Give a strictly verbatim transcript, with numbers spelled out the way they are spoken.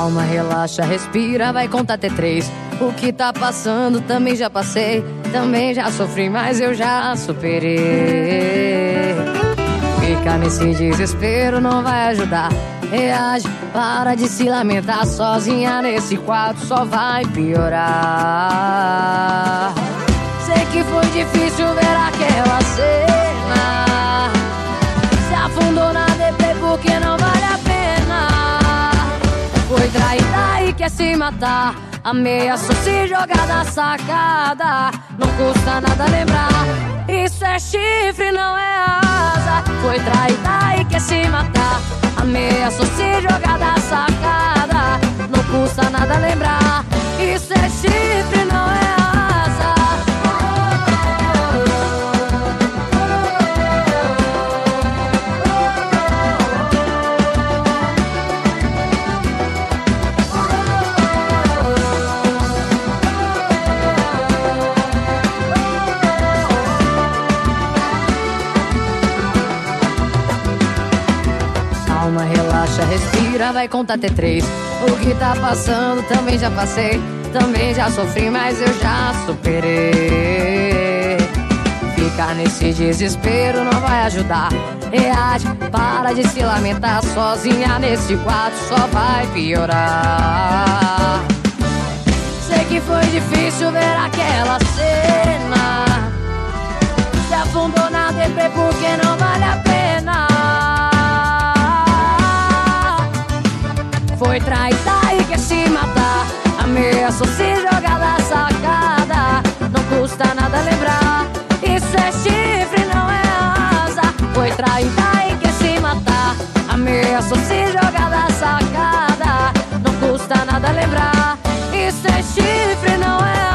Calma, relaxa, respira, vai contar até três. O que tá passando também já passei, também já sofri, mas eu já superei. Ficar nesse desespero não vai ajudar. Reage, para de se lamentar. Sozinha nesse quarto só vai piorar. Sei que foi difícil ver aquela cena. Se afundou na deprê porque não vale a pena. Foi traída e quer se matar. Ameaçou se jogar da sacada. Não custa nada lembrar. Isso é chifre, não é asa. Foi traída e quer se matar. Ameaçou se jogar da sacada. Não custa nada lembrar. Isso é chifre, não é asa. Calma, relaxa, respira, vai contar até três. O que tá passando também já passei, também já sofri, mas eu já superei. Ficar nesse desespero não vai ajudar. Reage, para de se lamentar. Sozinha nesse quarto só vai piorar. Sei que foi difícil ver aquela cena. Se afundou na deprê porque não vale a pena. Foi traída e quer se matar. Ameaçou se jogar da sacada. Não custa nada lembrar. Isso é chifre, não é asa. Foi traída e quer se matar. Ameaçou se jogar da sacada. Não custa nada lembrar. Isso é chifre, não é asa.